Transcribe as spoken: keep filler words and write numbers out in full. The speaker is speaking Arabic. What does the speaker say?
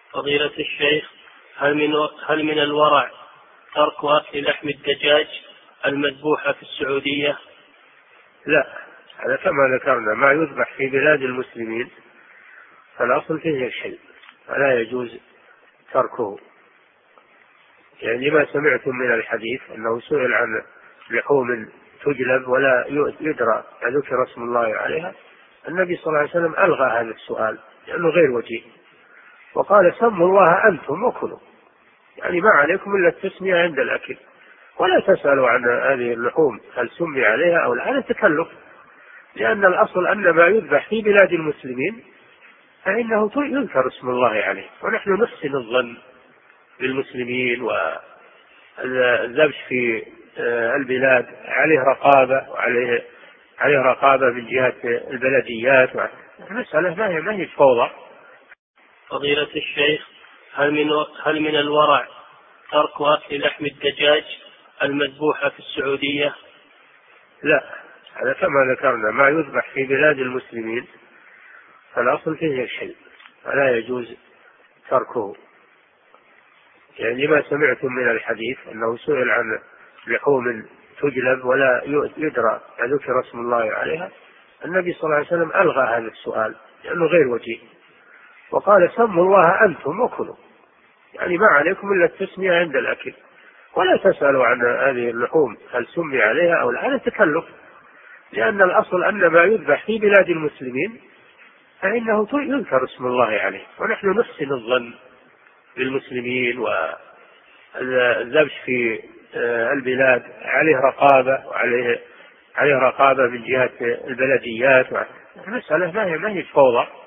فضيلة الشيخ، هل من هل من الورع ترك أكل لحم الدجاج المذبوحة في السعودية؟ لا، هذا كما ذكرنا ما يذبح في بلاد المسلمين فالأصل فيه الحل فلا يجوز تركه. يعني لما سمعتم من الحديث أنه سئل عن لحوم تجلب ولا يدرى ذكر اسم الله عليها، النبي صلى الله عليه وسلم ألغى هذا السؤال لأنه غير وجيه، وقال سموا الله أنتم وكلوا، يعني ما عليكم إلا التسمية عند الأكل، ولا تسألوا عن هذه اللحوم هل سمي عليها أو لا، هذا تكلف، لأن الأصل أن ما يذبح في بلاد المسلمين فإنه يذكر اسم الله عليه، ونحن نحسن الظن بالمسلمين، والذبح في البلاد عليه رقابة وعليه عليه رقابة من جهة البلديات، المسألة ما هي ما هي فوضى. فضيلة الشيخ، هل من هل من الورع ترك أكل لحم الدجاج المذبوحة في السعودية؟ لا، هذا كما ذكرنا ما يذبح في بلاد المسلمين فالأصل فيه الحل فلا يجوز تركه. يعني لما سمعتم من الحديث أنه سئل عن لحوم تجلب ولا يدرى ذكر اسم الله عليها، النبي صلى الله عليه وسلم ألغى هذا السؤال لأنه غير وجيه، وقال سموا الله أنتم وكلوا، يعني ما عليكم إلا التسمية عند الأكل، ولا تسألوا عن هذه اللحوم هل سمي عليها أو لا، هذا تكلف، لأن الأصل أن ما يذبح في بلاد المسلمين فإنه يذكر اسم الله عليه، ونحن نحسن الظن بالمسلمين، والذبح في البلاد عليه رقابة وعليه عليه رقابة من جهة البلديات، المسألة ما هي ما هي فوضى.